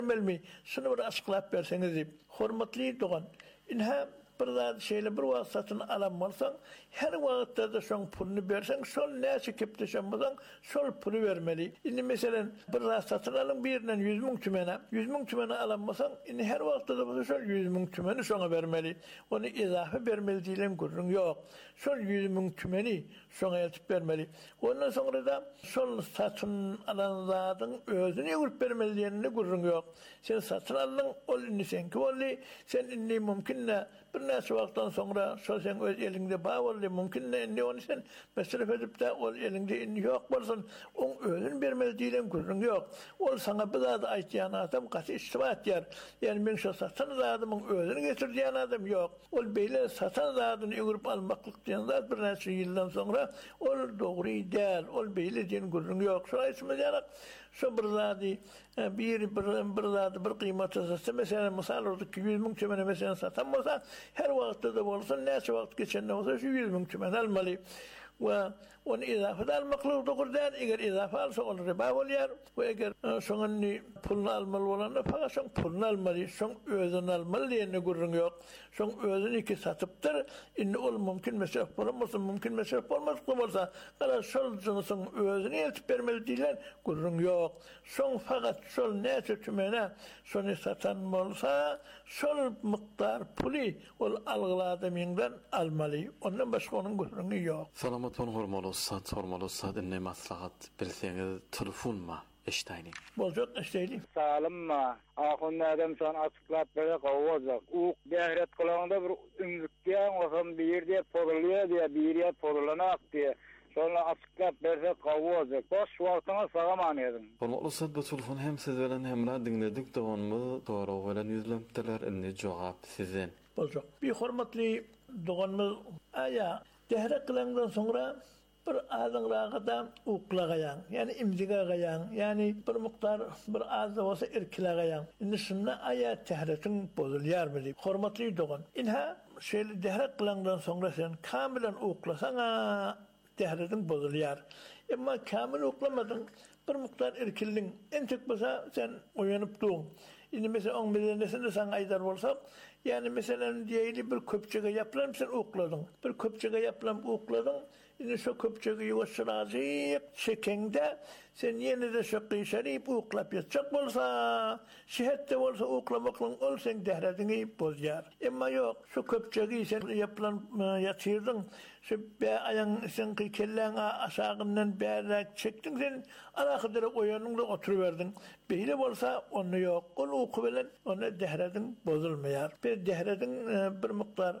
Melmi, şunu bir açıklap berseniz deyip, hormatly dogan, inha bir zat şeyle bir wagt satın alanmalsan, her wagtda da şoň pulunu bersen, şol näçe kepleşenmasan, şol pulu vermeli. Indi meselen bir zat satın alın birinden 100.000 tümene, 100.000 tümene alanmasan, indi her wagtda da bolsa şol 100.000 tümeni şoňa bermeli. Onu izafe bermeli diýilen gurrun ýok. Şol 100.000 tümeni şoňa ýetip bermeli. Ondan soňra da şol satın alan zatyň özüne ýürüp bermeli diýenine gurrun ýok. Sen satın aldın, ol indi senki bolly, sen indi mümkinle bir näçe wagtdan soňra şol sen öz elinde bar bolly, mümkinle indi onu sen mesref edip de ol elinde indi ýok bolsun, oň özüne bermeli diýilen gurrun ýok. Ol saňa bir zat aýtýan adam gaty isbat ýer. Ýani men şo satyn zadymyň özüne getirdiýän adam ýok. Ol beýle satan zadyny ýürüp almaklyk diýen zat bir näçe ýyldan soňra ol dogry däl, ol beýle diýen gurrun ýok. Şo aýtmaýarak şu bir zady bir zady bir kıymatı satsa, mesela misal orada 100.000 tümene mesela satan bolsa, her wagtda da bolsa, näçe wagt geçende bolsa şu 100.000 tümen almaly. Ve onu izafe almaklyk dogurdan, eger izafe alsa ol riba bolýar. We eger şoňany pulunu almaly bolanda, fakat şoň pulunu almaly, şoň özüni almaly diýende gurrun ýok. Şoň özüniki satypdyr, indi ol mümkin mesref bolamasa, mümkin mesref bolmasly bolsa, gara şol jynysyň özüne ýetip bermeli diýilen gurrun ýok. Şoň fakat şol näçe tümene şonu satan bolsa, şol mykdar puly ol algylady menden almaly. Ondan başga onun gurrunu ýok. Hormaly Ustad, inne maslahat bilseňiz telefonma eşdaýny. Boljak eşdaýly. Salymma, ahunnadan son açyklap bere gowajak. U bähret kılanda bir üňlükden olsam bir ýerde podulýar diýe, bir ýerde podulanak diýe. Şonu açyklap berse gowajak. Boş wagtyňy sagaman edin. Hormaly Ustad, bu telefon hem siz bilen hemra dinledik, doganymy dogry bilen ýüzlenipdiler, indi jogap sizin. Boljak. Bir hormatly doganymy aya dehre kılandan sonra bir azın rağıda uklagayan, yani imzigagayan, yani bir miktar bir azda olsa irkilagayan. Indi şunna aya tehretin bozulyar bilip, hormatly dogan. Inha şeýle dehre kılandan sonra sen kamilen uklasaňa tehretin bozulyar. Emma kamil uklamadın, bir miktar irkildin. Entek bolsa sen oýanyp duň. Indi mesela 10 milyonesinde sana aydar bolsak, yani mesela diýeli bir köpçege yapılan sen ukladyň. Bir köpçege yapılan ukladyň. Indi şu köpçege ýuwaşyrazyp çekende sen ýene de şu gyşaryp uklap ýatjak bolsa, şehetde bolsa uklamaklyň ol sen dehredini bozýar. Emma ýok, şu köpçegi sen yapılan ýatyrdyň, şu be aýaň sen kellen aşagyndan bärak çekdiň, sen alakydyra oýanyňda oturuberdin. Beýle bolsa onu ýok. Ol uku bilen onu dehredin bozulmaýar. Bir dehredin bir miktar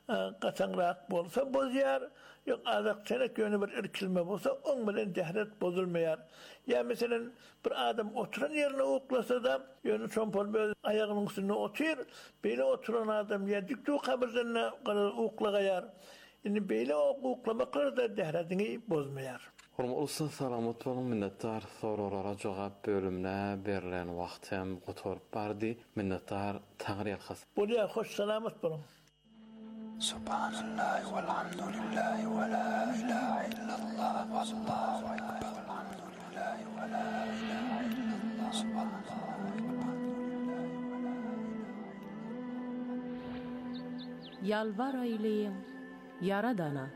qaçanrak bolsa bozýar. Yok azak çenek yönü bir irkilme bolsa on bilen dehret bozulmaýar. Ya mesela bir adam oturan yerine uklasa da yönü çompol böyle ayağının üstüne otur. Böyle oturan adam ya dikdüğü kabirden uklagaýar. Indi böyle uklamaklar da dehretini bozmaýar. Hormatly Ustad, salamat bolun, minnettar. Soralara jogap bölümine berilen wagt hem gotorup bardy. Minnettar, taňry ýalhas. Bolýar, hoş salamat bolun. Subhanallah walhamdulillah wa la ilaha illallah wallahu akbar. Alhamdulillah wa la ilaha illallah subhanallah walhamdulillah wa la ilaha. Yalvar ayleyin Yaradana.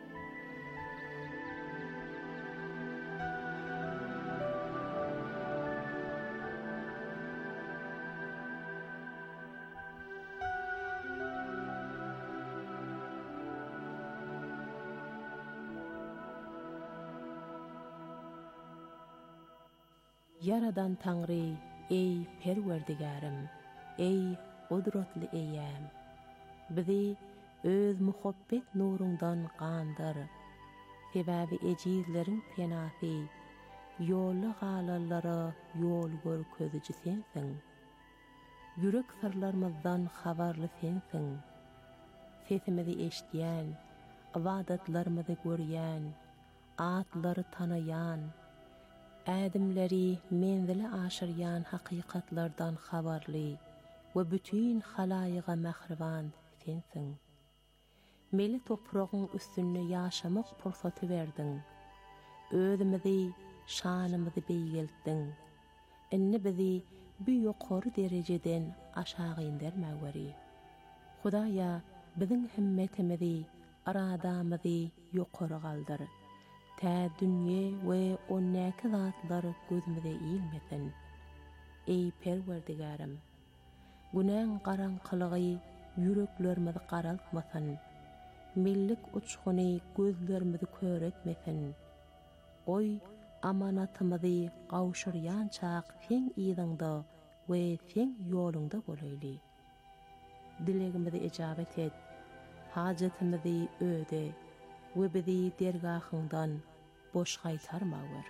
Yaradan Tanrı, ey perwerdigarim, ey gudratly eýäm. Bizi öz muhabbet nurundan gandyr. Sebäbi ejizleriň penasy, ýolly galallara ýol görkeziji sensiň. Yürek sırlarymyzdan habarly sensiň. Sesimizi eşdýän, ibadatlarymyzy görýän, atlary tanayan, adamleri menzili aşıryan hakikatlardan habarly we bütün halaýyga mahriban sensiň. Meli topragyň üstünde ýaşamak pursaty berdiň. Özümizi, şanymyzy beýgeltdiň. Inni bizi bu ýokary derejeden aşağı indirmäweri. Hudaýa biziň himmetimizi, aradamyzy ýokary galdyr. Tä dünýe we o näki zatlar gözümize iýilmesin. Ey Perwerdigarim, günäň garaňkylygy ýüreklerimizi garaltmasyn. Millik uçguny gözlerimizi köretmesin. Oy amanatymyzy gawşyrýan çaq sen ýygyňda we sen ýolunda bolaýly. Dilegimizi ijabet et. Hajatymyzy öde we bizi dergahyňdan boş gaýtarmagyr.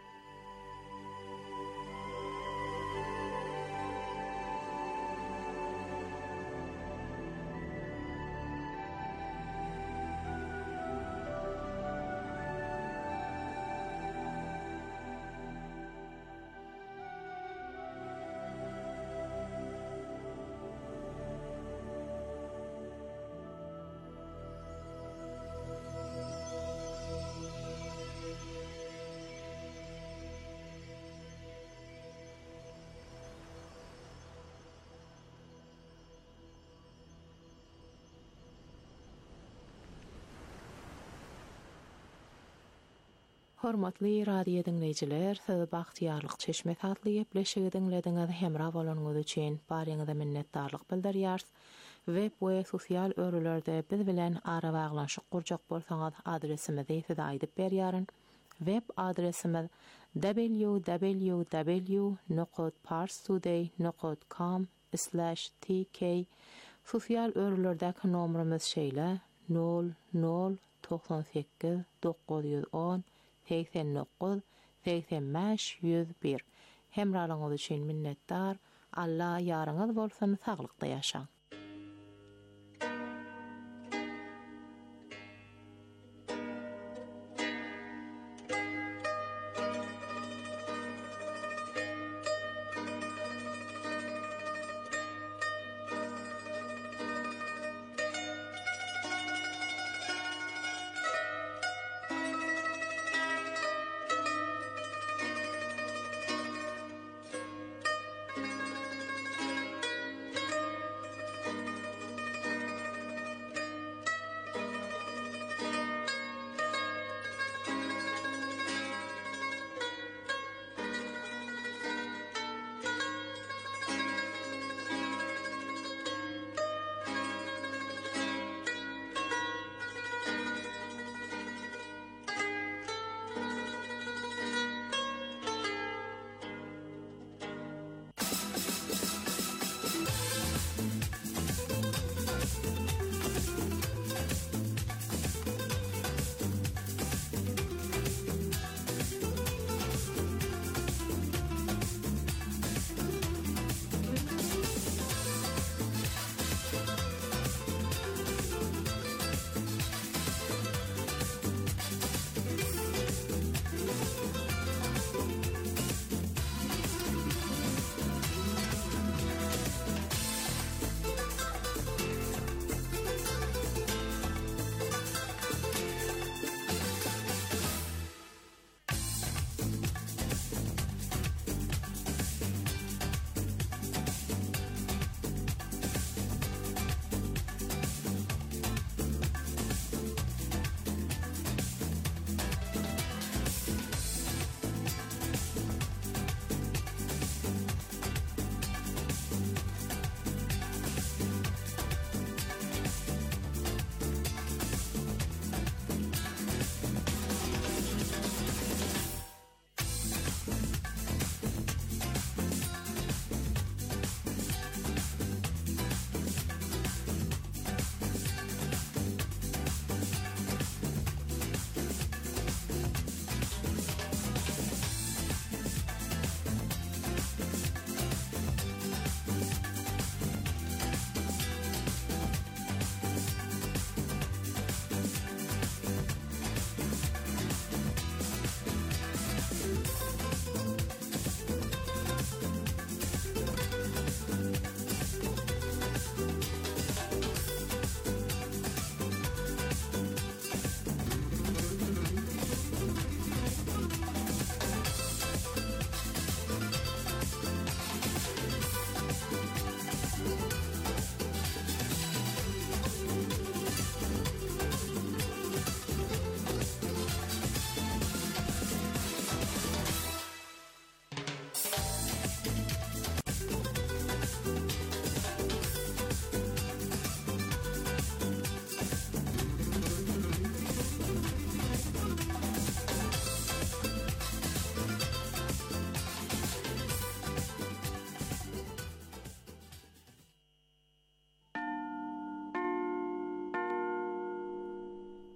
Hormatly radio dinleyijiler, siz bagtyarlyk çeşme tatly ýepleşigi dinlediňiz hemra bolanyňyz üçin baryňyza minnetdarlyk bildirýäris. Web we sosial örülerde biz bilen ara baglanşyk gurjak bolsaňyz adresimizi size aýdyp berýärin. Web adresimiz www.parstoday.com/tk. Sosial örülerdäki nomrumyz şeýle 0098 910 89-85-101. Hemralaňyz üçin minnetdar. Allah ýaryňyz bolsun, saglykda ýaşaň.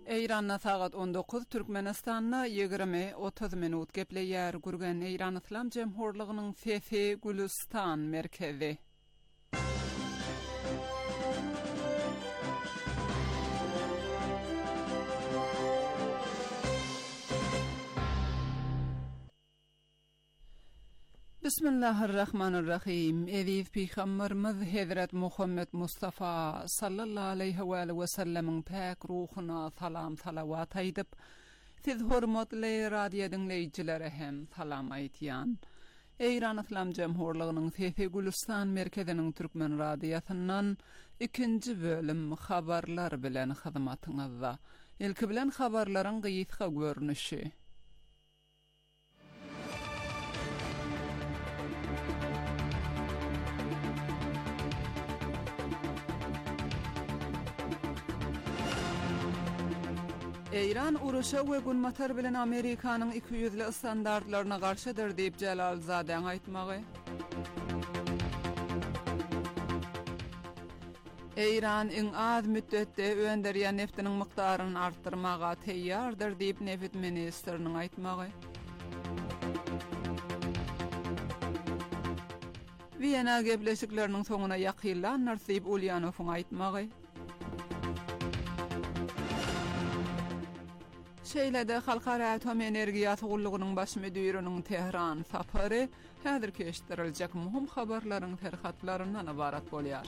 Eyranna sagat 19 Türkmenistanna 20-30 minut gepleýär gürgen Eýran Islam Jemhurlygynyň Fefe Gülistan merkezi. Bismillahirrahmanirrahim. Eziz Peygamberimiz Hazrat Muhammed Mustafa sallallahu aleyhi ve sellem'in pak ruhuna salam salavat aýdyp, siz hormatly radio dinleýijilere hem salam aýtýan. Eýran Islam Jemhurlygynyň Fefe Gülistan merkeziniň türkmen radiosundan ikinji bölüm habarlar bilen hyzmatyňyzda. Ilki bilen habarlaryň gysga görnüşi. Eýran uruşa we günmatar bilen Amerikanyň 200'li standartlaryna garşydyr diýip Jalalzadeň aýtmagy. Eýran iň az müddetde öňderýän neftiniň mykdaryny artdyrmaga teýýardyr diýip neft ministriniň aýtmagy. Wiyana gepleşikleriniň soňuna ýakynlanlar diýip Ulyanowyň aýtmagy. Şeýlede Halkara Atom Energiýa Sugullygynyň baş müdiriniň Tehran sapary häzir keşdiriljek muhim habarlaryň terhatlaryndan ibarat bolýar.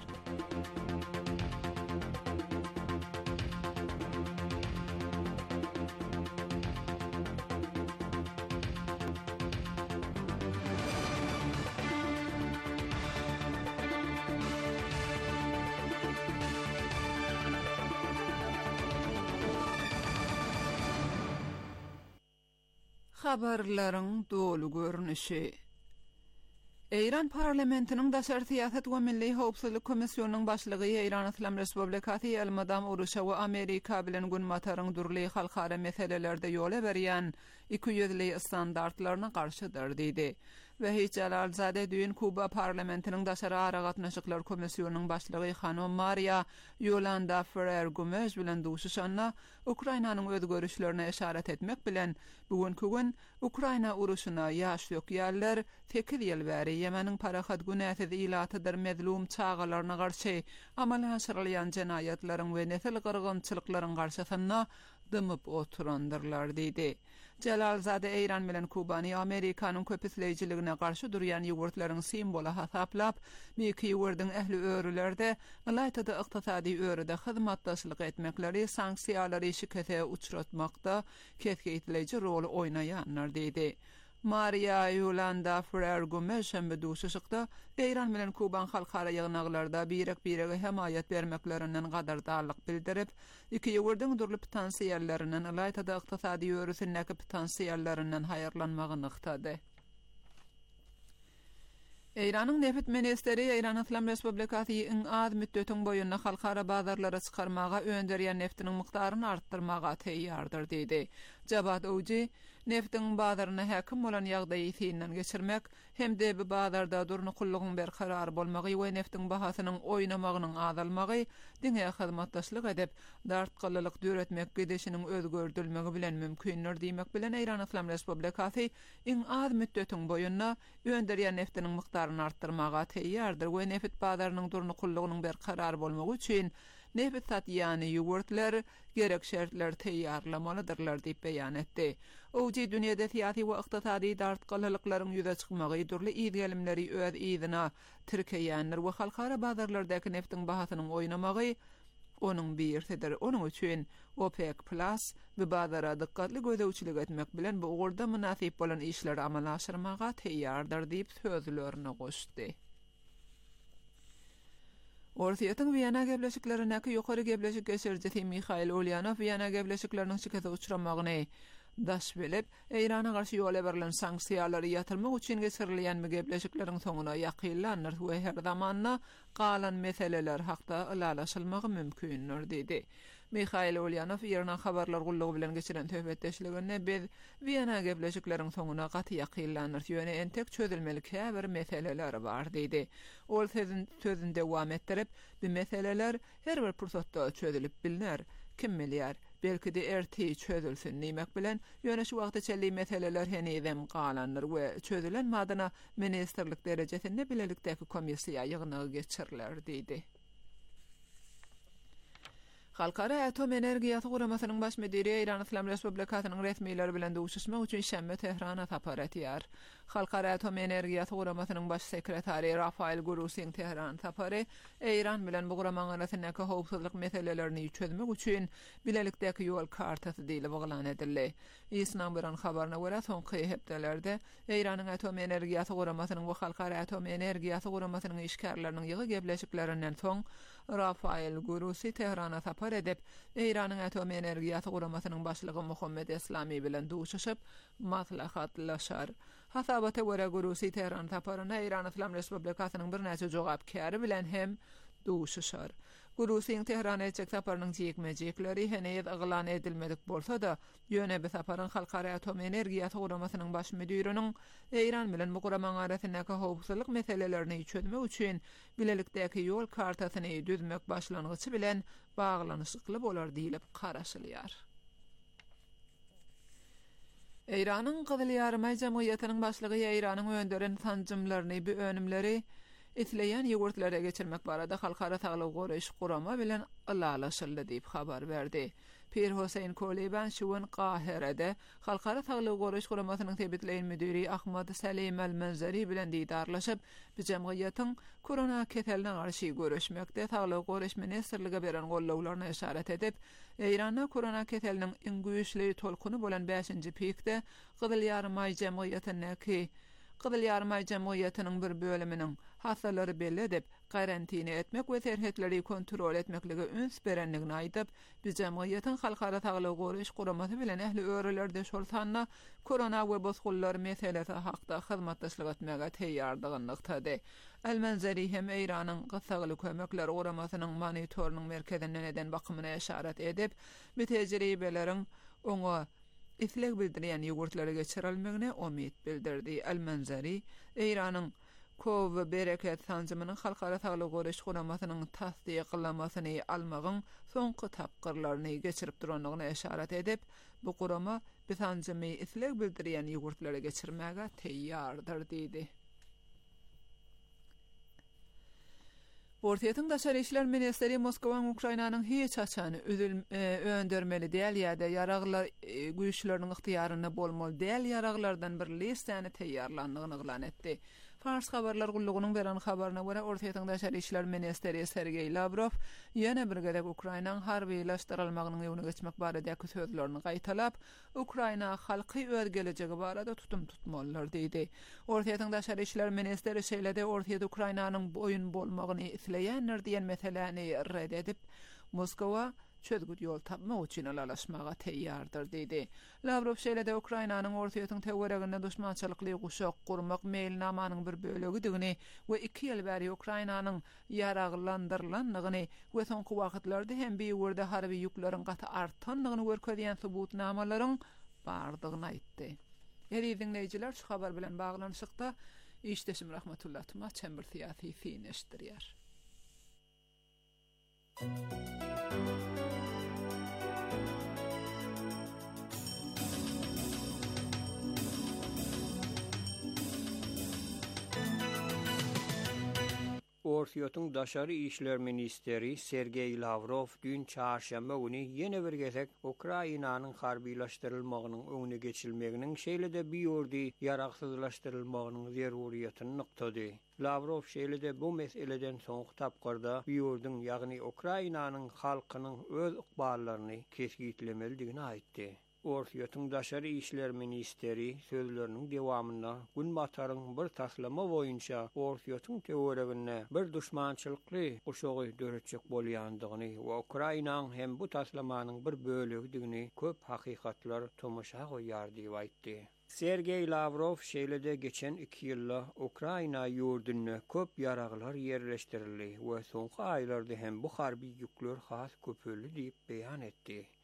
Habarlaryň dolu görnüşi. Eýran parlamentiniň daşary siýasat we milli howpsuzlyk komissionynyň başlygy Eýran Islam Respublikasy elmadam uruşa we Amerika bilen günmataryň durly halkara meselelerde ýola berýän 200'li standartlaryna garşydyr diýdi. Ve hiç Jalalzade düýün Kuba parlamentiniň daşary ara gatnaşyklar komissionynyň başlygy Hanım Maria Yolanda Ferrer-Gomez bilen duşuşanna Ukrainanyň öz görüşlerine eşaret etmek bilen bugünkü gün Ukraina uruşuna ýaşlyk ýerler tekil ýyl bäri Ýemeniň parahat günäsiz ilatydyr mezlum çağalaryna garşy amal haşyrylýan jenayetlaryň we nesil gyrgynçylyklaryň garşysynda dymyp oturandyrlar diýdi. Jalalzade Eýran bilen Kubany Amerikanyň köpüsleýijiligine garşy durýan ýogurtlaryň simboly hasaplap, meýki ýogurdyň ähli örülerde ýaýtada ykdysady örüde hyzmatdaşlyk etmekleri sanksiýalary şikete uçratmakda keskin rol oýnaýanlar diýdi. Maria Yolanda Ferrer-Gomez şembe duşuşykda Eýran bilen Kuban halkara ýygnaklarda birek-birege hemaýat bermeklerinden gadardarlyk bildirip, iki ýogurdyň durly potensiýallarynyň ýaýtada ykdysady örüsindäki potensiýallarynyň haýyrlanmagyny ykdady. Eýranyň neft ministeri Eýran Islam Respublikasy iň az müddetiň boýundan halkara bazarlara çykarmaga öňderýän neftiniň mykdaryny artdyrmaga teýýardyr diýdi. Jabad Oji neftin bazaryna häkim bolan ýagdaýy synyň geçirmek hemde bu bazarda durnukullygyň berkarar bolmagy we neftin bahasynyň oýnamagynyň azalmagy diňe hyzmatdaşlyk edip dartgalylyk döretmek gidişiniň özgördülmegi bilen mümkindir diýmek bilen Eýran Islam Respublikasy iň az müddetiň boýundan öňderýän neftiniň mykdaryny artdyrmaga teýýardyr we neft bazarynyň durnukullygynyň berkarar bolmagy üçin neft satýany ýogurtlar gerek şertler teýýarlamalydyrlar diýip beýan etdi. Oji dünýede siýasy we ykdysady dartgalylyklaryň ýüze çykmagy durly ýegelimleri öz ýygyna tirkeýänler we halkara bazarlardaky neftiň bahasynyň oýnamagy onuň birsidir. Onuň üçin OPEC Plus we bazara dikkatli gözewçilik etmek bilen bu uğurda münasip bolan işleri amala aşyrmaga teýýardyr diýip sözlerini goşdy. Orsiýatyň Wiyana gepleşiklerindäki ýokary gepleşik geçirjisi Mikhail Ulyanov Wiyana gepleşikleriniň şikete uçramagyny daş bilip, Eýrana garşy ýola berilen sanksiýalary ýatyrmak üçin geçirilýän gepleşikleriň soňuna ýakynlanýar we her zamanna galan meseleler hakda ılalaşylmagy mümkindir diýdi. Mikhail Ulyanov ýerine habarlar gullugy bilen geçiren töhbetdeşliginde biz Wiyana gepleşikleriň soňuna gaty ýakynlanýar ýöne entek çözülmelik bir meseleler bar diýdi. Ol sözünde dowam etdirip, bu meseleler her bir pursatda çözülip bilinär. Kim bilýär, belki de erti çözülsün diýmek bilen ýöne şu wagtda çelli meseleler henizem galandyr we çözülen madana ministerlik derejesinde bilelikdäki komissiýa ýygyny geçirirler diýdi. Halkara Atom Energiýasy Guramasynyň baş müdiri Eýran Islam Respublikasynyň resmiýetleri bilen duşuşmak üçin şämme Tehrana tapar etýär. Halkara Atom Energiýasy Guramasynyň baş sekretary Rafael Gurusiň Tehran tapary Eýran bilen bu guramaň arasyndaky howpsuzlyk meselelerini çözmek üçin bilelikdäki ýol kartasy diýilip oglan edildi. Islam bilen habaryna görä soňky hepdelerde Eýranyň Atom Energiýasy Guramasynyň we Halkara Atom Energiýasy Guramasynyň işgärleriniň ýygy gebleşiklerinden soň Rafael Gurusi Tehrana tapar edip Eýranyň Atom Energiýasy Guramasynyň başlygy Muhammed Eslami bilen duşuşyp maslahatlaşar. Hasabata görä Gurusi Tehran taparyna Eýran Islam Respublikasynyň bir näçe jogapkary bilen hem duşuşar. Gurusiň Tehran etjek taparynyň jekmejekleri henüz aglan edilmedik bolsa da ýöne bir taparyň Halkara Atom Energiýasy Guramasynyň baş müdiriniň Eýran bilen bu guramaň arasyndaky howpsuzlyk meselelerini çözmek üçin bilelikdäki ýol kartasyny düzmek başlangyçy bilen baglanyşykly bolar diýilip garaşylýar. Eýranyň Gyzyl Ýarmy Jemgyýetyniň başlygy Eýranyň öndüren tanjymlaryny bu önümleri etleýän ýogurtlere geçirmek barada Halkara Saglyk Goraýyş Gurama bilen alalaşyldy diýip habar berdi. Pir Hosein Koleban şuwun Qahirede Halkara Saglyk Goraýyş Guramasynyň tebitleýän müdiri Ahmad Salim el-Manzari bilen diýdarlaşyp, bu jemgyýetiň korona keteline garşy görüşmekde Saglyk Goraýyş Ministrligi beren gollawlaryna işaret edip, Eýranda korona keteliniň iň güýçli tolkuny bolan 5-nji pikde Gyzyl Ýarmy Jemgyýetyniň bir bölüminiň hasalary belli edip, karantina etmek we serhetleri kontrol etmekligi üns berenligini aýdyp, biz jemgyýetiň Halkara Saglyk Goraýyş Guramasy bilen ähli örelerde şol sanna korona we bozgullar meselesi hakda hyzmatdaşlyk etmege teýýardygyny nykdy. El-Manzari hem Eýranyň Gysaly kömekleri Guramasynyň monitorynyň merkezinden eden bakymyna işaret edip, bu tejribeleriň oňa isleg bildirýän ýogurtlary geçirilmegine umid bildirdi. El-Manzari Eýranyň Kow we bereket tanjymynyň Halkara Saglyk Goraýyş Guramasynyň tasdiqlamasyny almagyň soňky tapgyrlaryny geçirip duranlygyna işaret edip, bu gurama bu tanjymy isleg bildirýän ýogurtlary geçirmäge teýýardyr diýdi. Ortaýatyň daşary işler ministeri Moskwaň Ukrainanyň hiç açany öndürmeli däl ýa-da ýaraglar güýçleriniň yktyýaryna bolmaly däl ýaraglardan bir listany teýýarlandygyny eglan etdi. Fars habarlar gullugynyň beren habaryna görä Ortaýatyň daşary işler ministeri Sergey Lavrov ýene bir gezek Ukrainanyň harbiýlaşdyrylmagynyň ýoluna geçmek baradaky sözlerini gaýtalap, Ukraina halky öz gelejegi barada tutum tutmalylar diýdi. Ortaýatyň daşary işler ministeri şeýlede Ortaýa Ukrainanyň boyun bolmagyny isleýänler diýen meseleni red edip, Moskwa çözgüt ýol tapmak üçin alalaşmaga teýýardyr diýdi. Lavrov şeýlede Ukrainanyň Ortaýatyň tegereginde düşmançylykly guşak gurmak meýilnamanyň bir bölegi we 2 ýyl bäri Ukrainanyň ýaraglandyrylanyny we soňky wagtlarda hem bir ýerde harby ýükleriň gaty artanlygyny görkezýän subutnamalaryň bardygyny aýtdy. Dinleýijiler, şu habar bilen baglanyşykda işdeşim rahmetullah tuma çember siýasy fineşdirýär. Ortaýatyň daşary işler ministeri Sergey Lavrov dün çarşamba güni ýene bir gezek Ukrainanyň harbiýlaşdyrylmagynyň öňüne geçilmeginiň şeýlede bir ýurdy ýaragsyzlaşdyrylmagynyň zeruriýetini nyktady. Lavrov şeýlede bu meseleden soňky tapgyrda bir ýurdun ýagny Ukrainanyň halkynyň öz ykballaryny kesgitlemeligini aýtdy. Ortaýatyň daşary işler ministeri sözleriniň dewamynda gün bataryň bir taslama boýunça Ortaýatyň tegeregine bir düşmançylykly uşagy döretjek bolýandygyny we Ukrainanyň hem bu taslamanyň bir bölegini köp hakykatlar tomaşa goýar diýip aýtdy. Sergey Lavrov şeýlede geçen 2 ýylda Ukraina ýurduny köp ýaraglar ýerleşdirildi we soňky aýlarda hem bu harby ýükler has köpeldi diýip beýan etdi.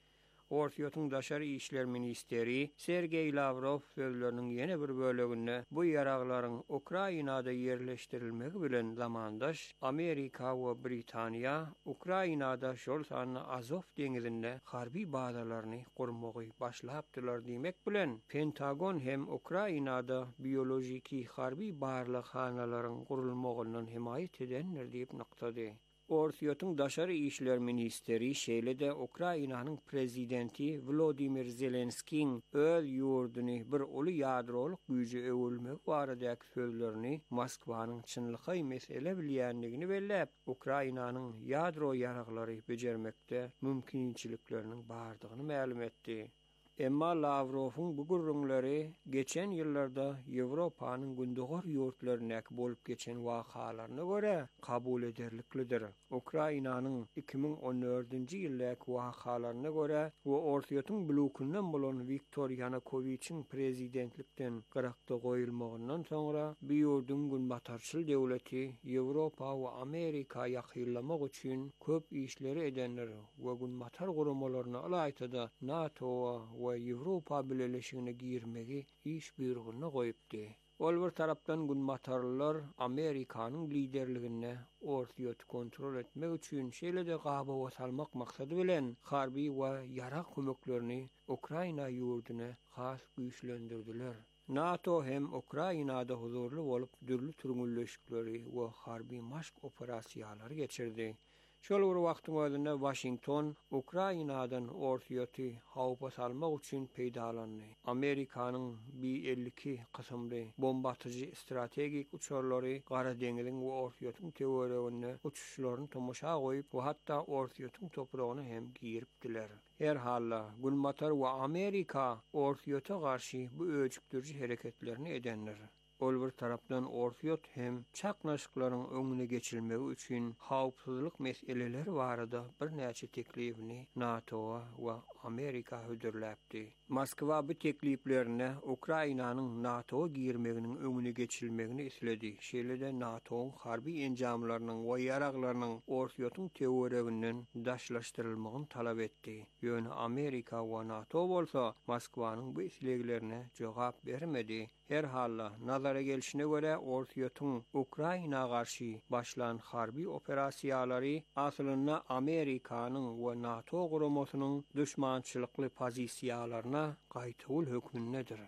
Ortiýotyň daşary işler ministeri Sergey Lavrov sözleriniň ýene bir böleginde bu ýaraglaryň Ukrainada ýerleşdirilmegi bilen zamandaş Amerika we Britaniýa Ukrainada şol sany Azov deňizinde harby bazalaryny gurmagy başlapdylar diýmek bilen Pentagon hem Ukrainada biolojiki harby barlykhanaların gurulmagyndan himayet edenler diýip noktady. Ortiýotyň daşary işler ministeri şeýle-de Ukrainanyň prezidenti Volodymyr Zelenskiň öz ýurduny bir uly ýadrolyk güýje öwülmek baradaky sözlerini Moskwanyň çynlygy mesele bilýänligini belläp, Ukrainanyň ýadro ýaraglary bejermekde mümkinçilikleriniň bardygyny ma'lum etdi. Emma Lavrov'un bu gurrunlary geçen ýyllarda Ýewropanyň gündogor ýurtlarynak bolup geçen wakalarına göre kabul ederliklidir. Ukrainanyň 2014-nji ýyllaky wakalaryna göre we Ortiýotyň blokundan bolan Viktor Yanukovyçiň prezidentlikden gyrakda goýulmagyndan soňra bu ýurdun günbatarçyl döwleti Ýewropa we Amerika ýakyllamak üçin köp işleri edenler we günbatar gurumalaryna alaýtda NATO we Ýewropa birleşigine girmegi iş buyrugyny goýupdy. Ol bir tarapdan günbatarlylar Amerikanyň liderligine Ortiýoty kontrol etmek üçin şeýle-de gaba salmak maksady bilen harby we ýarag kömeklerini Ukraina ýurduna has güýçlendirdiler. NATO hem Ukrainada huzurly bolup dürli türgünleşikleri we harby maşk operasiýalary geçirdi. Şol bir wagtyň özünde Washington Ukrainadan Ortiýoty hawpa salmak üçin peýdalandy. Amerikanyň B-52 kysymly bombatyjy strategik uçurlary Gara deňiziň we Ortiýotyň tegeregine uçuşlaryny tomoşa goýup we hatda Ortiýotyň topragyny hem giripdiler. Her halla Gulmatar we Amerika Ortiýota garşy bu öýçükdirji hereketlerini edenler. Ol bir tarapdan Ortiýot hem çaknaşyklaryň öňüne geçilmegi üçin hawpsuzlyk meseleleri barada bir näçe teklifini NATO we Amerika hödürläpdi. Moskwa bu tekliflerine Ukrainanyň NATO girmeginiň öňüne geçilmegini isledi. Şeýle-de NATO'ň harby enjamlarynyň we ýaraglarynyň Ortiýotyň tegereginden daşlaşdyrylmagyny talap etdi. Ýöne Amerika we NATO bolsa Moskwanyň bu isleglerine jogap bermedi. Her halla nazara gelişine göre Ortiýotyň Ukraina garşy başlan harby operasiýalary aslynda Amerikanyň we NATO guramasynyň düşmançylykly pozisiýalaryna gaýtawul hökmündedir.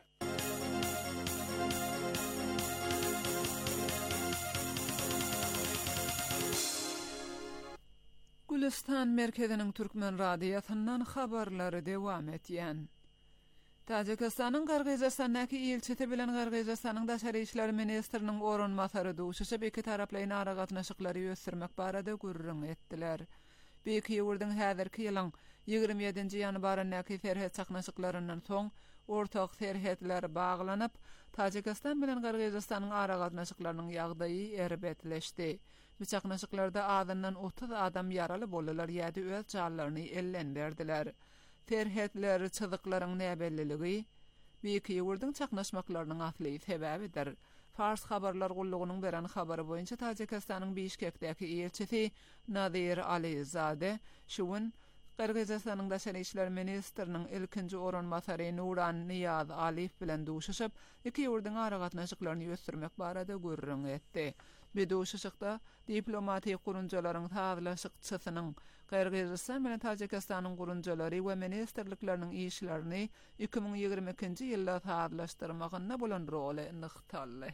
Gülistan merkeziniň Türkmen radiýasyndan habarlary dewam etýän. Tajikistanyň Kyrgyzstandaky elçisi bilen Kyrgyzstanyň daşary işler ministriniň orunmasary duşuşyp iki taraplaryň ara gatnaşyklary ösürmek barada gurrun etdiler. Beýik ýurduň häzirki ýylyň 27-nji ýanwarynaky ferhet çaknaşyklarynyň soň ortak ferhetler baglanyp, Tajikistan bilen Kyrgyzstanyň ara gatnaşyklarynyň ýagdaýy erbetleşdi. Bu çaknaşyklarda adyndan 30 adam ýaraly boldylar ýa-da öz canlaryny ellen berdiler. Ferhetler çyzyklaryň näbelliligi beýik ýurduň çaknaşmaklarynyň asly sebebidir. Fars habarlar gullugynyň beren habary boýunça Tajikistanyň Bişkekdäki elçisi Nadir Alizade şuwun Kyrgyzstanyň daşary işler ministriniň ilkinji orunmasary Nuran Niyaz Aliyev bilen duşuşyp iki ýurduň ara gatnaşyklaryny ösürmek barada gurrun etdi. Bu duşuşykda diplomatik gurunjalaryň taýdanlyşygynyň Kyrgyzstan bilen Tajikistanyň gurunjalary we ministrlikleriniň işlerini 2022-nji ýylda taýdanlaşdyrmagyna bolan role nyktaldy.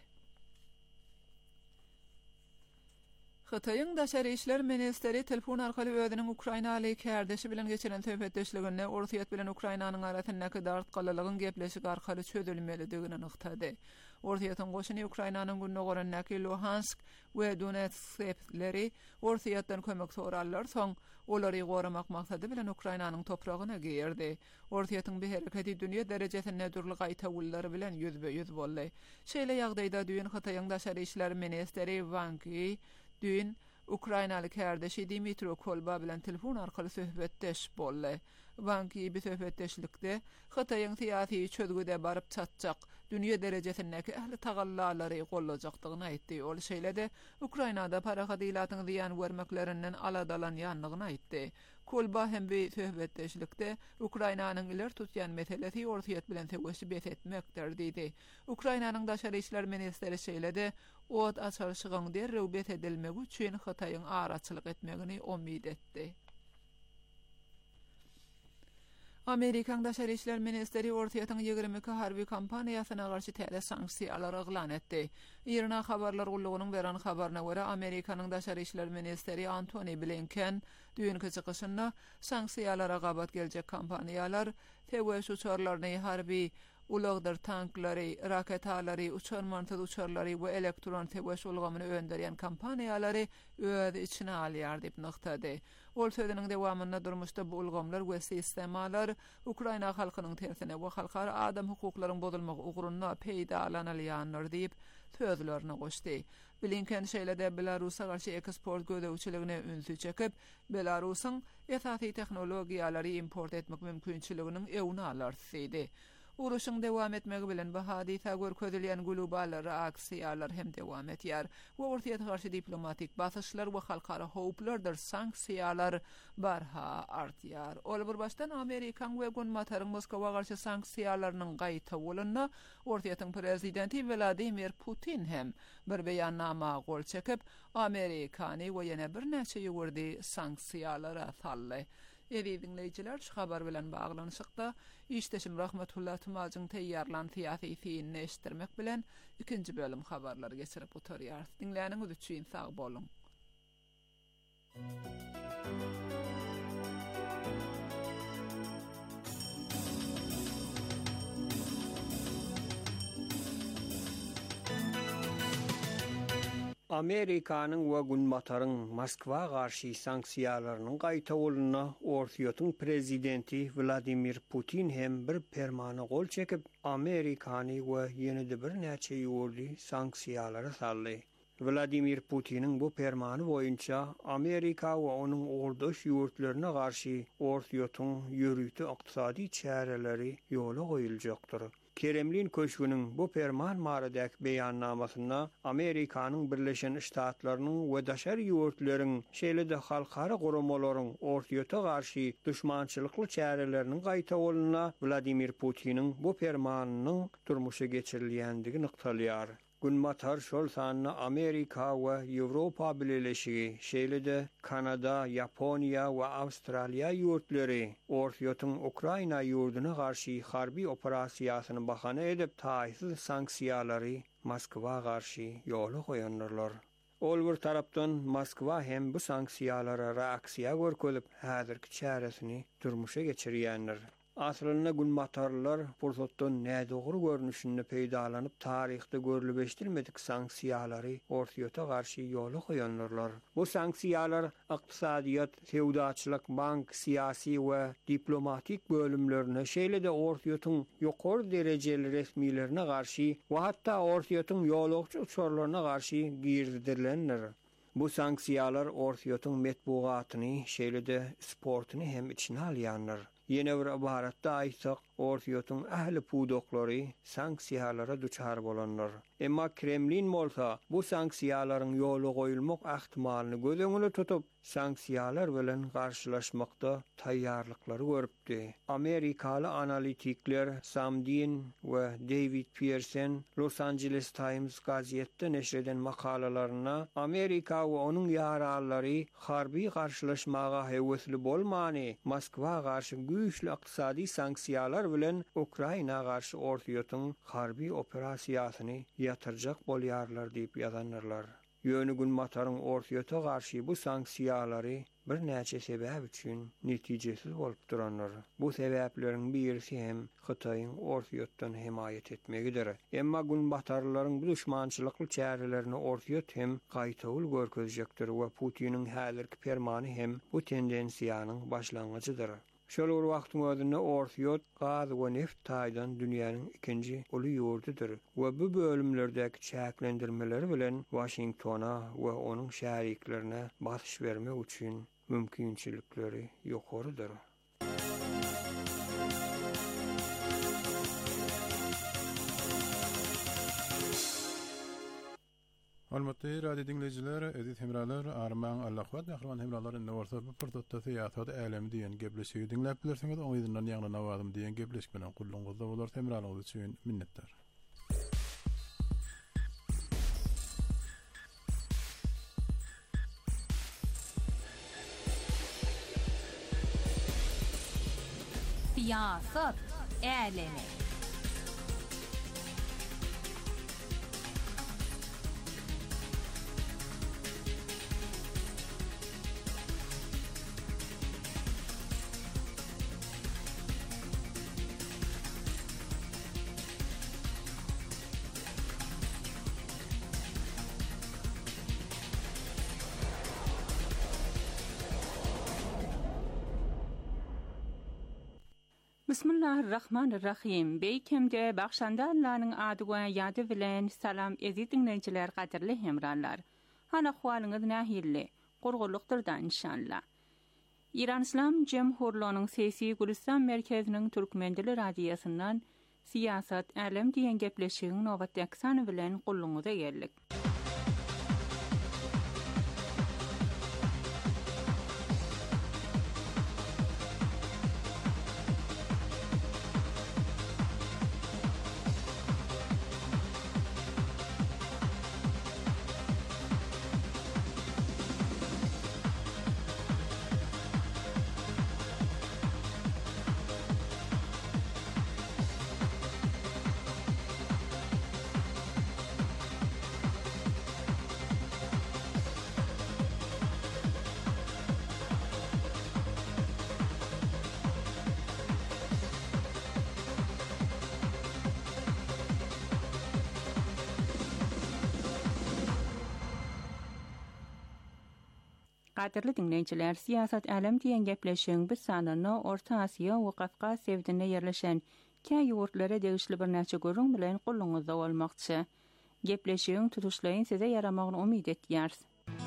Xitoyň daşary işler ministeri telefon arkaly özüniň Ukrainaly kärdeşi bilen geçiren töhbetdeşliginde Ortiýot bilen Ukrainanyň arasyndaky dartgalalygyň gepleşik arkaly çözülmelidigini nyktady. Ortiýotyň goşuny Ukrainanyň gündogorundaky Luhansk we Donetsk şeherleri Ortiýotdan kömek sorarlar, soň olary goramak maksady bilen Ukrainanyň topragyna girdi. Ortiýotyň bu hereketi dünýä derejesinde durly gaýtawullary bilen ýüzbe-ýüz boldy. Şeýle ýagdaýda düýün Xitoyň daşary işler ministeri Wang Yi düýün Ukrainaly kärdeşi Dmitro Kulba bilen telefon arkaly söhbetdeş boldy. Banki bütöfetdeşlikde Xitayın siyasi çözgüde barıp çatjak, dünya derejesindäki ähli tagallalary gollajakdygyny aýtdy. Ol şeýlede Ukrainada para hadylatyny diýen bermeklerinden aladalan ýanlygyny aýtdy. Kolba hem bir söhbetdeşlikde Ukrainanyň iler tutýan meselesi ortaýat bilen tegeşip etmekdir diýdi. Ukrainanyň daşary işler ministeri şeýlede ot açarşygyň derrew bet edilmegi üçin Xitaýyň araçylyk etmegini umyt etdi. Amerikan Daşary işler ministeri ortaýatyň 22 harby kampaniýasyna garşy täze sanksiýalar eglan etdi. Irna habarlar gullugynyň beren habaryna görä Amerikanyň Daşary işler ministeri Antony Blinken düýünki çykyşynda sanksiýalara gabat geljek kampaniýalar tegeş uçarlaryny harby ulagdyr tanklary, raketalary, uçar mantyk uçarlary we elektron tegeş ulgamyny önderýän kampaniýalary öz içine alýar diýip noktady. Ol sözüniň dewamynda durmuşda bu ulgamlar we sistemalar Ukraina halkynyň tersine we halkara adam hukuklarynyň bozulmagy ugrunna peýdalanalýanlar diýip sözlerini goşdy. Blinken şeýlede Belarusa garşy eksport gödäwçiligine ünsü çekip, Belarusyň esasy tehnologiýalary import etmek mümkinçiliginiň ewni alarsydy. Uruşyň dewam etmegi bilen bu hadisa görkezilýän global reaksiýalar hem dewam etýär. Bu ortaýa garşy diplomatik basyşlar we halkara howplardyr sanksiýalar barha artýar. Ol bir başdan Amerikan we gunmataryň Moskwa garşy sanksiýalarynyň gaýta bolanna ortaýatyň prezidenti Vladimir Putin hem bir beýannama gol çekip Amerikany we ýene bir näçe ýugurdy sanksiýalara saldy. Evi dinleyijiler şu habar bilen baglanyşykda işteşim Rahmetullah Tumazyň teýýarlan syýasy fiýilini eşitdirmek bilen ikinji bölüm habarlary geçirip oturýar. Dinleýäniňiz üçin sag bolun. Amerikanyň we gunmataryň Moskwa garşy sanksiýalarynyň gaýta bolyna ortaýatyň prezidenti Vladimir Putin hem bir permany gol çekip Amerikany we ýene-de bir näçe ýurdy sanksiýalara saldy. Vladimir Putin'in bu permany boýunça Amerika we onuň ordaş ýurtlaryna garşy ortaýatyň ýürüýti ykdysady çäreleri ýola goýuljakdyr. Kremlin köşgünün bu perman maradak beýannamasynda Amerikanyň Birleşen Ştatlarynyň we daşary ýurtlaryň şeýle-de halkara goromalaryň ortaýata garşy düşmançylykly çäreleriniň gaýta bolyna Vladimir Putin'in bu permanynyň durmuşa geçirilýändigi nyktalýar. Gunmatar şol sanna Amerika we Ýewropa bileşigi, şeýle-de Kanada, Yaponiya we Awstraliýa ýurtlary ortaýatyň Ukraina ýurduna garşy harby operasiýasyny bahana edip taýsyz sanksiýalary Moskwa garşy ýola goýanlar. Ol bir tarapdan Moskwa hem bu sanksiýalara reaksiýa görkezip häzirki çäresini durmuşa geçirýändir. Aslyna gunmatarlar fursatdan nädogry görnüşini peýdalanyp taryhda görülip eşdilmedik sanksiýalary ortaýata garşy ýola goýanlar. Bu sanksiýalar ykdysadyýat, sewdaçylyk, bank, siýasy we diplomatik bölümlerine şeýle-de ortaýatyň ýokary derejeli resmilerine garşy we hatda ortaýatyň ýolagçy uçarlaryna garşy girdirilenler. Bu sanksiýalar ortaýatyň metbuatyny, şeýle-de sportyny hem içine alýanlar. Ýene bir ibaratda aýtsak, ortaýatyň ähli pudoklary sanksiýalara duçar bolanlar. Emma Kremlin bolsa bu sanksiýalaryň ýola goýulmak ähtimalyny göz tutup, sanksiýalar bilen garşylaşmakda taýýarlyklary görüpdi. Amerikaly analitikler Sam Dean we David Pearson Los Angeles Times gazetinde neşreden makalalaryna Amerika we onuň ýarallary harby garşylaşmaga hewesli bolmany, Moskwa garşy güýçli ykdysady sanksiýalar bilen Ukraina garşy ortaýatyň harby operasiýasyny ýatyrjak bolýarlar diýip ýazanlarlar. Ýöne gunmataryň ortaýata garşy bu sanksiýalary bir näçe sebäp üçin netijesiz bolup duranlar. Bu sebäpleriň birisi hem Xitaýyň ortaýatdan himayet etmegidir. Emma gunmatarlaryň bu düşmançylykly çärelerini ortaýat hem gaýta görkezjekdir we Putiniň häzirki permany hem bu tendensiýanyň başlangyjydyr. Şol bir wagtyň özünde ortaýat gaz we neft taýdan dünýäniň ikinji uly ýurdudyr we bu bölümlerdäki çäklendirmeleri bilen Washingtona we onuň şäriklerine basyş bermek üçin mümkinçilikleri ýokarydyr. Almatı radyo dinleyiciler, edit hemralar, armağan Allah'vat, ahriman hemraların orta bir fırsatda tiyatroda alemi diyen gebleşiyi dinlep bilirsiniz, onun yüzünden yanına navadım diyen gebleşmeden kulluğunuzda olur, hemralığınız için minnettar. Siyaset alemi. Bismillahirrahmanirrahim. Beykemde Baxşandarlarning adı we ýady bilen salam ezi dinleýijiler, gaderli hemrallar. Hana ahwalyňyz nähilli? Gurgulukdyrdan inşallah. İran İslam Cemhurluğunyň Sesi Gülistan merkeziniň Türkmen dili radiýasyndan siýasat alem diýen gepleşigiň nowatdaky sany bilen gulluňyza geldik. Gaderli dinleýijiler, siýasat alem diýen gepleşigiň biz sanyny Orta Asia we Kafkas sevdine ýerleşen käý ýurtlara degişli bir näçe görüň bilen gulluňyzda bolmakçy. Gepleşigiň tutuşlaryň size ýaramagyny umyt etýärs.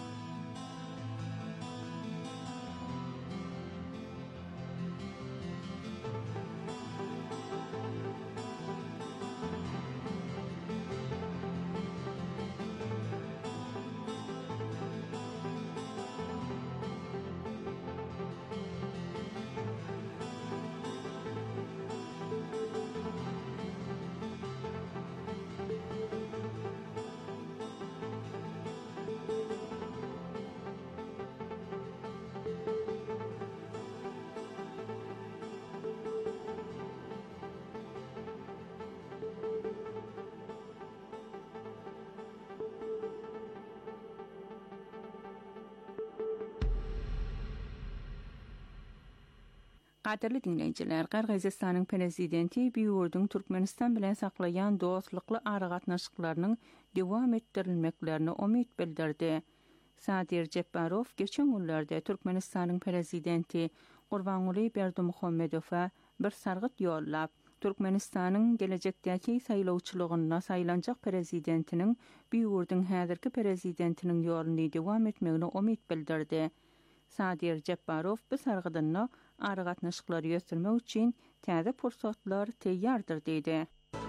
Gaderli dinleýijiler, Qırgızstanyň prezidenti Biýurdyň Türkmenistan bilen saklaýan dostlukly aragatnaşyklarynyň dowam etdirilmeklerini umyt bildirdi. Sadir Jepparov geçen günlerde Türkmenistanyň prezidenti Gurbanguly Berdimuhammedowa bir sargyt ýollap, Türkmenistanyň gelejekdäki saýlawçylygyna saýlanjak prezidentiniň Biýurdyň häzirki prezidentiniň ýoluny dowam etmegine umyt bildirdi. Sadir Jepparov bu sargydyny aragatnaşyklary ýötürmek üçin täze pursatlar teýýardyr diýdi.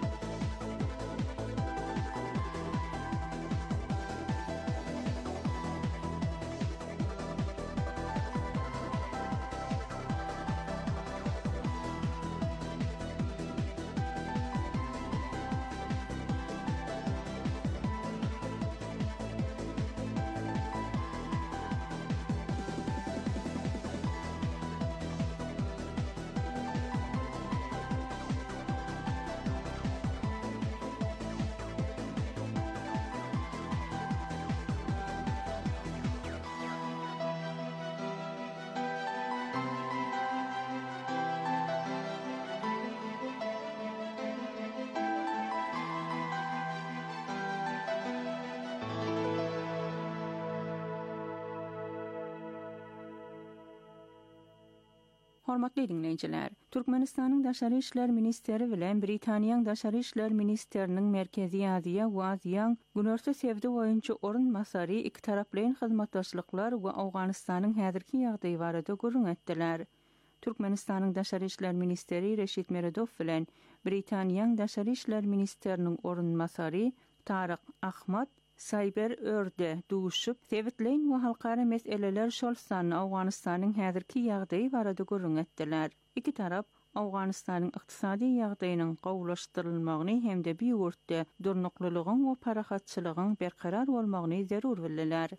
Hormatly dinleýijiler, Türkmenistanyň Daşary işler ministeri bilen Britaniýanyň Daşary işler ministeriniň Merkezi Aziýa we Aziýa Günerse Sevdi boýunça orunmasary iki taraplaryň hyzmatdaşlyklar we Awganystanyň häzirki ýagdaýy barada görüň etdiler. Türkmenistanyň Daşary işler ministeri Reşit Meredow bilen Britaniýanyň Daşary işler ministeriniň orunmasary Taryk Ahmad Cyber örde duşup tevitleyin we halkara meseleler şolsan Awganystanyň häzirki ýagdaýy barada görüň etdiler. Iki tarap Awganystanyň ykdysady ýagdaýynyň gowlaşdyrylmagyny hemde bir ýurtda durnuklylygyň we parahatçylygyň berkarar bolmagyny zerur bildiler.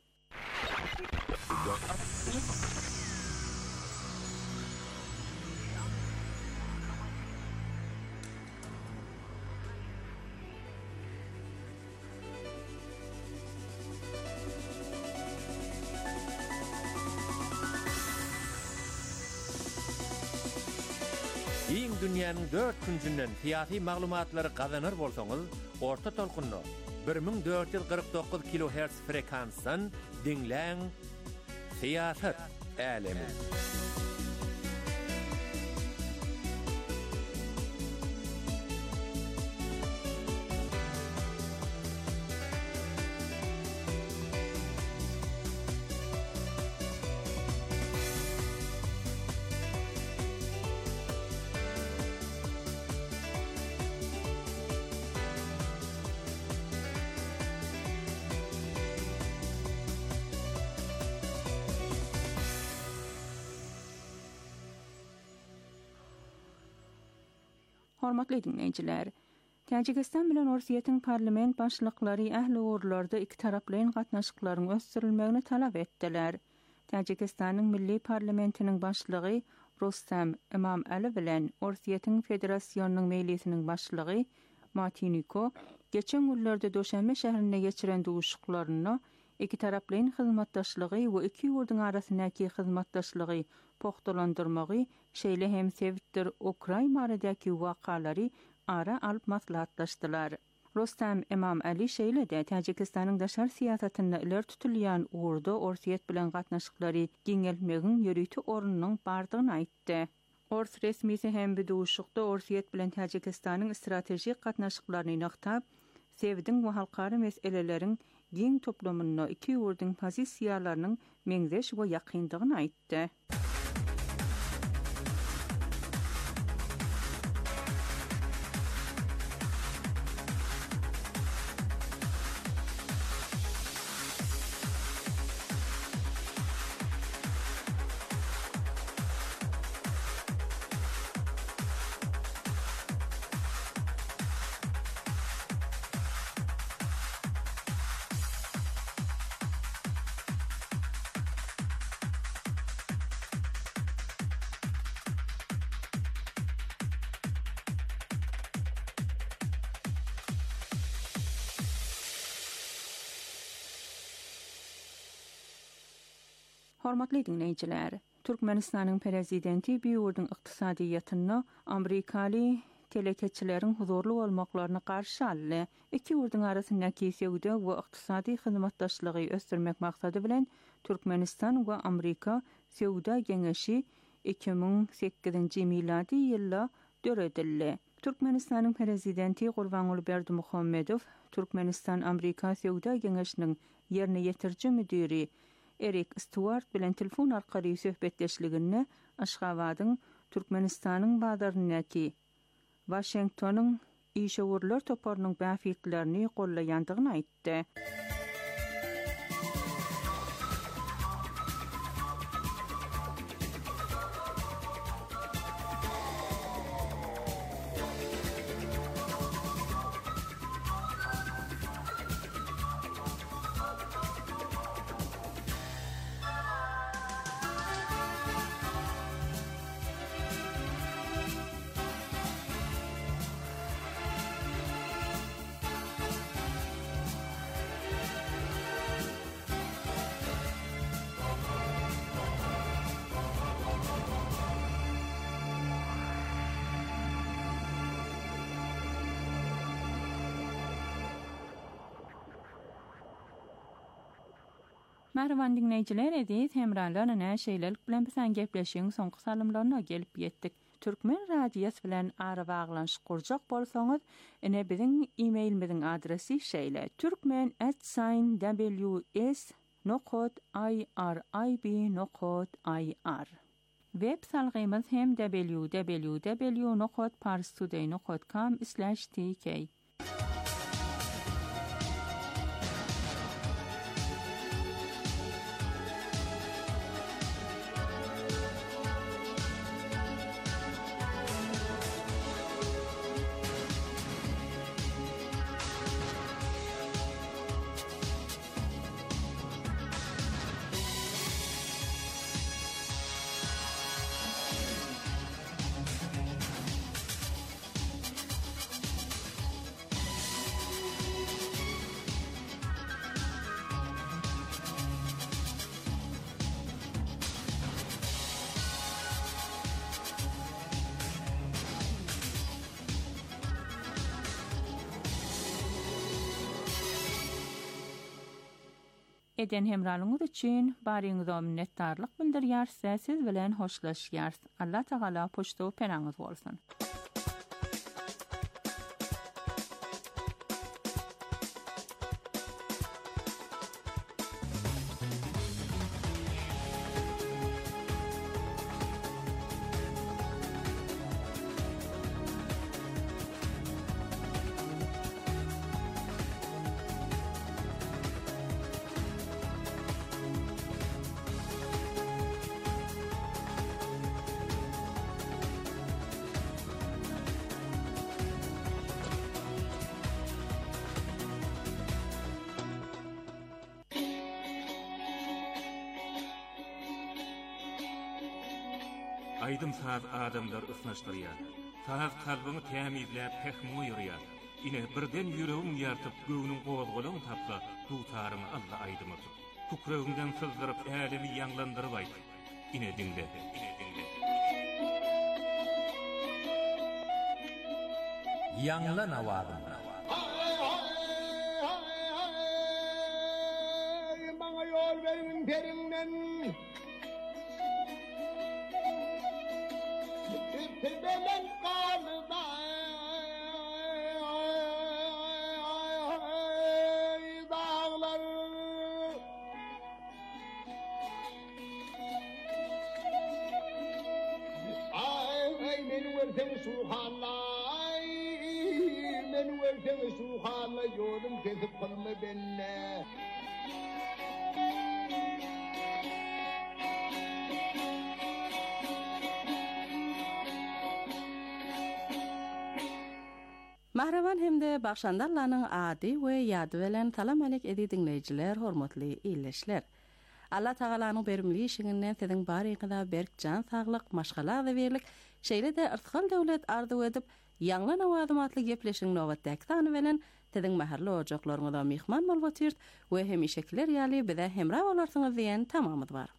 Iň dünýäniň 4 künsünden fiýaty maglumatlary gazanır bolsaňyz, orta tolkunny 1449 kHz frekansdan dinläň. Fiýasat älemi. Hormatly dinleýijiler, Täjikistan bilen Orsiýetiň parlament başlyklary ähli uğurlarda iki taraplyň gatnaşyklaryň ösdirilmegini talap etdiler. Täjikistanyň milli parlamentiniň başlygy Rustam Emomali bilen Orsiýetiň federasiýonynyň mejlisiniň başlygy Matiniko geçen günlerde Döşenme şäherinde geçiren duşuklaryny iki taraplyň hyzmatdaşlygy we iki ýurduň arasyndaky hyzmatdaşlygy pohtalandyrmagy şeýle hem sevitdir Ukraina aradaky wakalary ara alyp maslahatlaşdylar. Rustam Emomali şeýle-de Täjikistanyň daşar siýasatyny iler tutulýan uğurda Orsiýet bilen gatnaşyklary giňelmegiň ýörüti orunynyň bardygyny aýtdy. Ors resmisi hem bir duşukda Orsiýet bilen Täjikistanyň strategik gatnaşyklaryny ynaktab, sevdiň we halkara meseleleriň giň toplamyny iki ýurduň pozisiýalarynyň meňzeş we ýakyndygyny aýtdy. Hormatly dinleýijiler, Türkmenistanyň prezidenti bir ýurdun ykdysadyýatyny Amerikaly telekeçileriň huzurly bolmaklaryny garşy aldy. İki ýurduň arasyndaky sewda we ykdysady hyzmatdaşlygy ösdürmek maksady bilen Türkmenistan we Amerika sewda geňeşi 2008-nji miladi ýylda döredildi. Türkmenistanyň prezidenti Gurbanuly Berdimuhammedow Türkmenistan-Amerika sewda geňeşiniň ýerine ýetirji müdiri Erik Stewart bilen telefon arkaly söhbetleşligini Aşgabatyň Türkmenistanyň bazaryndaky Washingtonyň işgörler toparynyň bäfitlerini gollaýandygyny aýtdy. Merhaban dinleyijiler, edis hemralarla näşeýlelik bilen bilen gepleşiň soňky salymlaryna gelip ýetdik. Türkmen radiýasy bilen ara baglanyş kurjak bolsaňyz, ine biziň e-mailimiziň adresi şeýle: turkmen@ws.irib.ir. Web salgymyz hem www.parstoday.com/tk. eden hemralığınız için barınıza minnettarlık bildirýär, siz bilen hoşlaşýar. Allah Taala poşto penaňyz bolsun. Aydım saat adamlar ısnaşdırýar. Saat kalbyny tämizläp pehmu ýürýär. Ine birden ýüregim ýartyp göwüniň gowazgolaryny tapsa, dutaryny Allah aydymy. Kukrögünden sızdyryp älemi ýanglandyryp aýt. Ine dinle. Ýanglan awazym. Maňa ýol berin perinden. Tebelen kalda dağlar ay meni versen suhalay meni versen suhalay yolum kesip kalma benne Mahravan hemde bakşandarlarının adi ve yadı velen salam alek edi dinleyiciler, hormatly illeşler. Allah Taalanyň berimli işiňinden sizin baryňyza berk jan saglyk, maşgala da berlik, şeýle de yrtkal döwlet arzu edip, ýanglan awazymatly gepleşiň nowatdaky sany bilen sizin maharly ojaklaryňyza mihman bolýar we hem işekler ýaly bize hemra bolarsyňyz diýen tamamyz bar.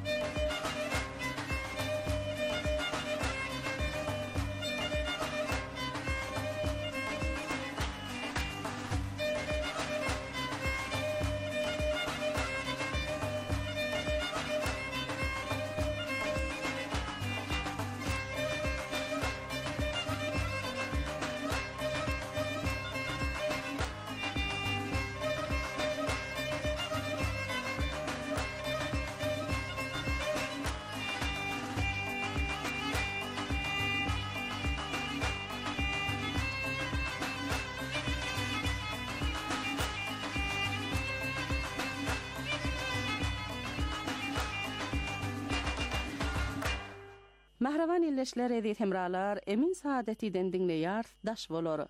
Mahravan illeşler edit hemralar emin saadetiden dinleýär daş bolary.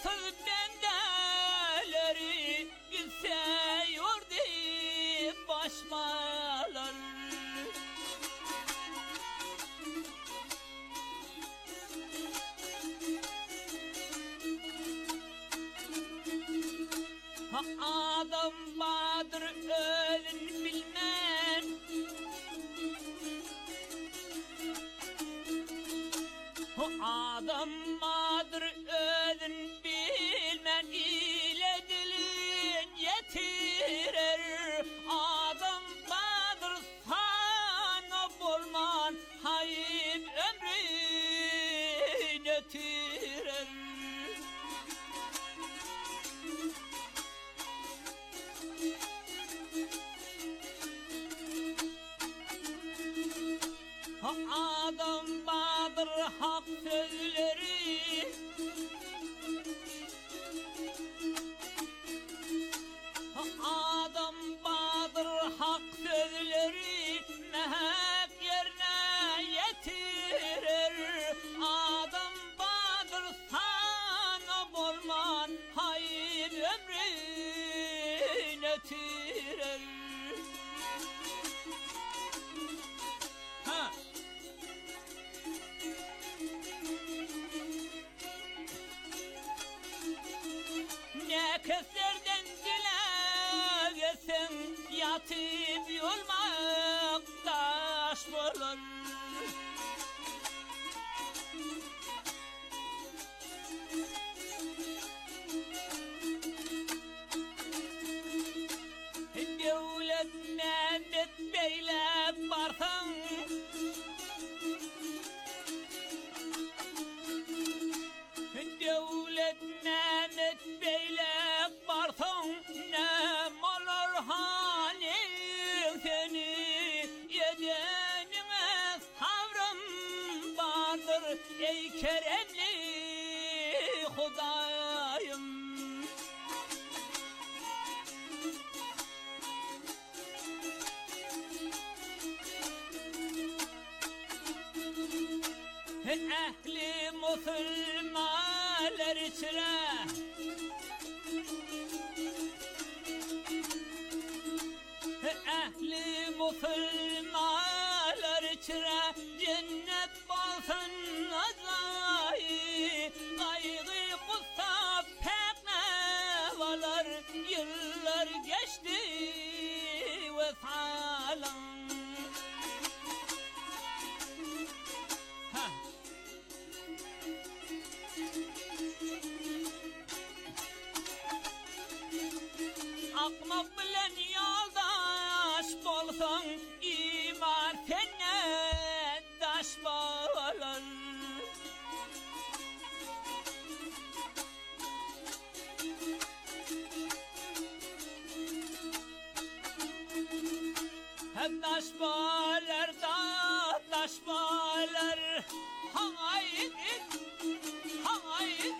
Arsız bendeleri gitse yurdi başmalar. Adam badır ölün bilmem, adam badır ölün bilmem, ile dilin yetirir. Adam badır sana bulman, hayib ömrün ötürer. Adam badır hak sözleri, adam badır hak sözleri, mehek yerine yetirir. Adam badır sana bolman, hayib ömrün ötürer. Ne keslerden dilegesin, yatıp yolmak taş bulur. Devlet Mehmet Bey'le barsın, devlet Mehmet Bey'le barsın, ne olur halin seni, yedenine sabrım vardır ey keremli Hudayım. Ehli Müslümanlar içre, ehli Müslümanlar içre, cennet bolsun azayı. Kaygı kussa pek nevalar, yıllar geçti vesalan. Akmak bilen yoldaş bolsan, iman senne daş bolar. Hep daş bolar da daş bolar. Haydi, haydi.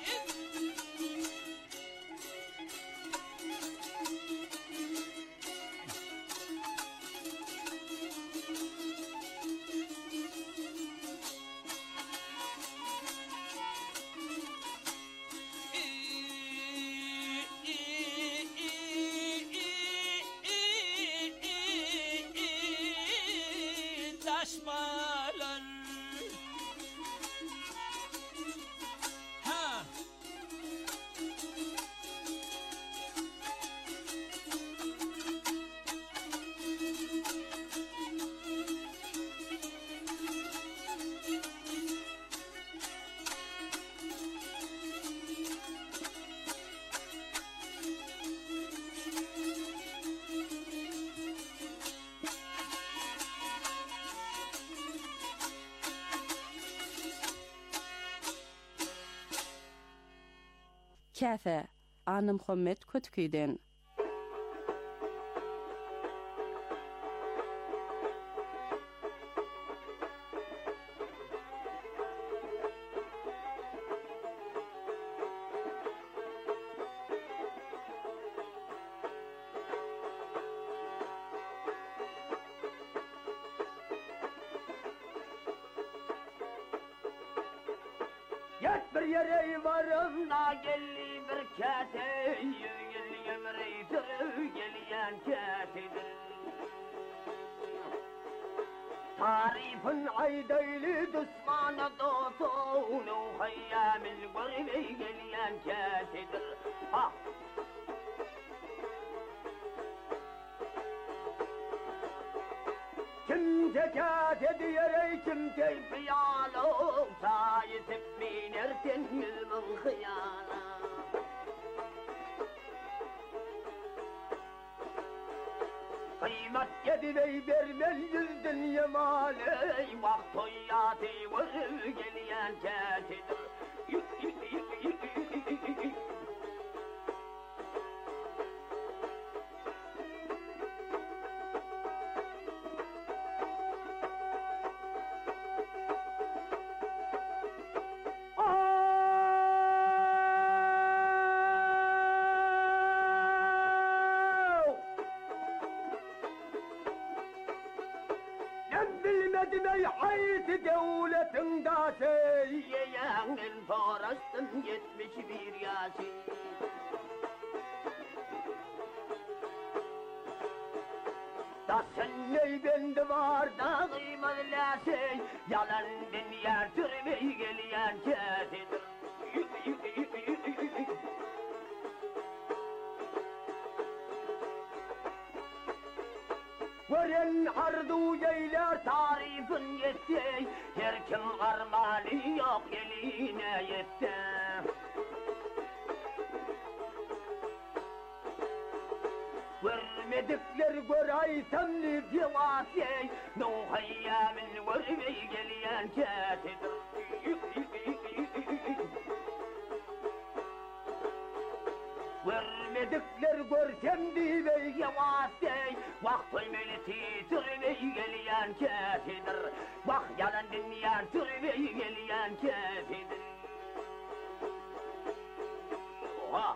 Taşmalar. Ha. Käfe, Anım Muhammed Kötküyden. Yat bir yere varım na gelli bir kate yemreydir geliyen katedir. Tarifin aydaylı düşmana dostunu hayyamil görmey geliyen katedir. Ha! Kim zekat ediyor, kim teyfiyalı, sayıtıp binerken yüzümün hıyana. Kıymet yedivey vermel yüzdün yemali, vakt hoyyatı vırı geliyen katidir. Bilmedime ait devletin dası, yeğenin forastın 71 yaşı. Da sen ney bende var da kıymadilası, yalan ben yer türmeyi geliyen katidir. Veren ardu yeyler tarifin yetti, her kim armali yok eline yetti. Vermedikler göray semli divasi, nuhayyamin vermeyi geliyen katidir. Vermedikler görsem diye yavaştay, vakt militi türmeyi geliyen katidir. Vak yalan dünya türmeyi geliyen katidir. Oha!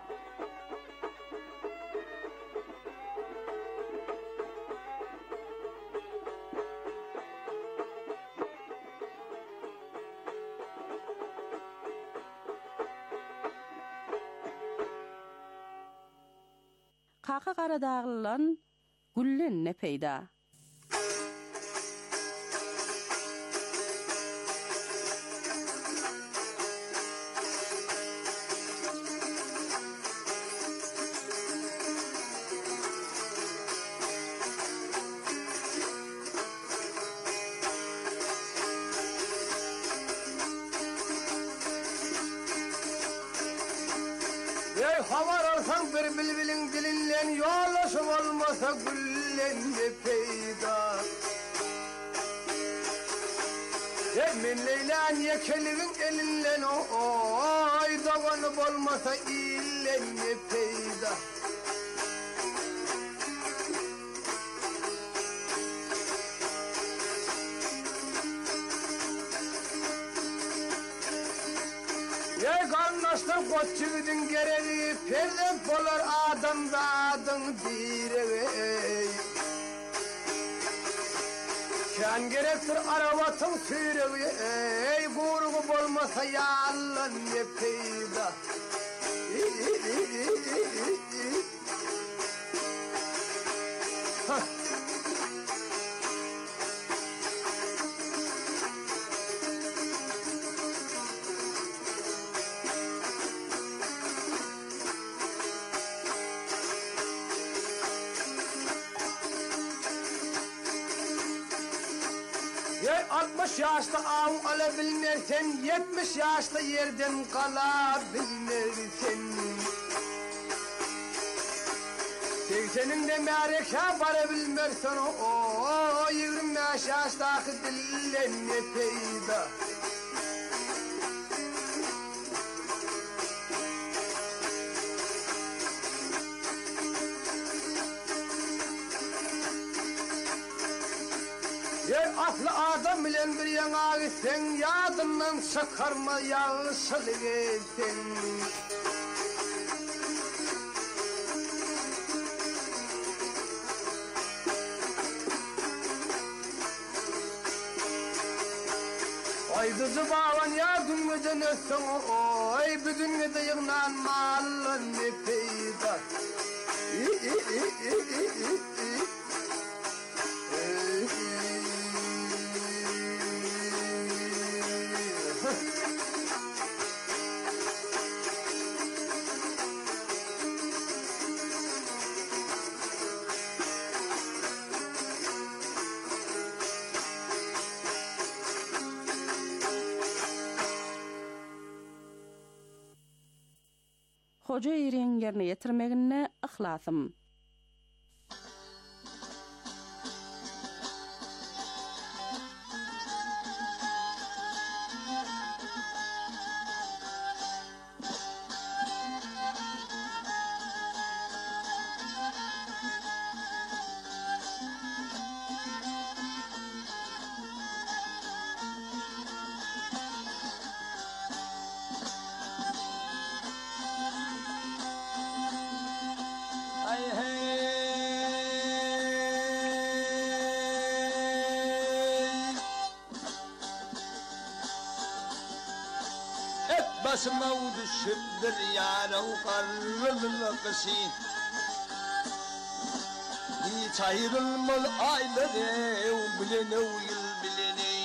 Kaka Karadağlı'nın güllen ne peyda? Havar alsan bir bilbilin dilinden yollaşım olmasa güllen ne peyda. Emin Leylan yekelivin elinden oy davanıp olmasa illen ne peyda. Karnaştan koççuvidin gerevi perdek bolar adamda adın direvi. Kan gerektir aravatın sürevi, gurgu bolmasa yallan ne peyda. Yer 60 yaşta ağım alabilmersen, 70 yaşta yerden kalabilmersen. 80'inde mereka varabilmersen, 25 yaştaki dillen ne peyda. Aklı adam bilen bir yana gitsen, yadından çıkarma yanlışlık etsen. Aydızı bağlan yardım gecen etsen oy bütün gece yığınan malın ne peyda Hoca erin yerine yetirmegine ihlasım. Başıma düşüptür yara ukarlılıkışı Hiç ayrılmalı ayları bilene yıl bilene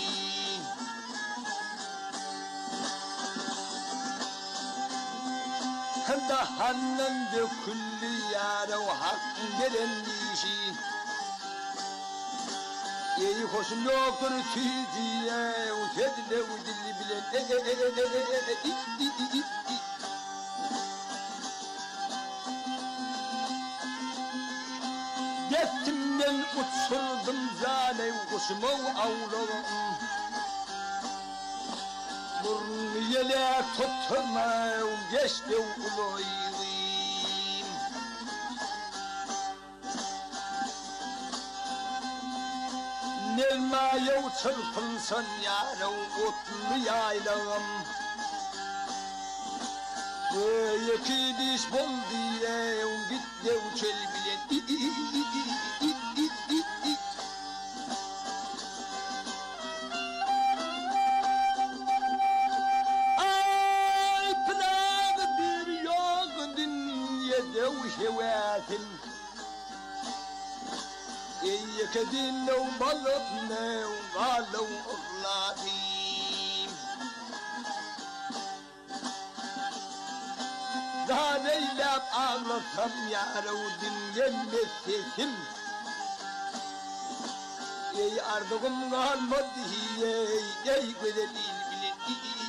Dahannan de kulli yara o hakkın gerenlişi Ey hoşum yoktur tüydiye Ukedile udilli bilen Gettimden uçurdum zane Kuşuma avlağım Burnu yele tutturma Geçti ulayım Nelmaya çırpılsan yara otlu yaylağım Böyle ki diş bol diye git de uçel bilen Ay pınağı bir yok dünyada uşevatin Yekadin no balık ne galu uhladim Zaneylap ağlasam yarudin yemmesesim Ey ardığım kalmadı ey güzelin bilin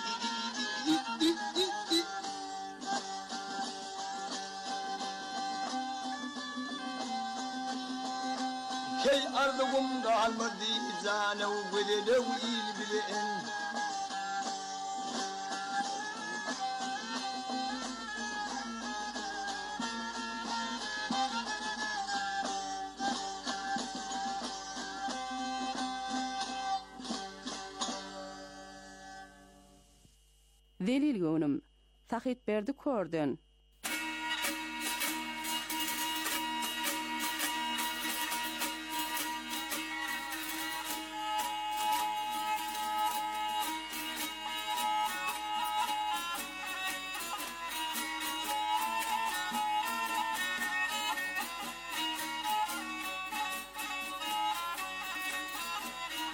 Key ardığım kalmadı zane güzelin bilin Zelil gönüm, Sahit berdi kördün,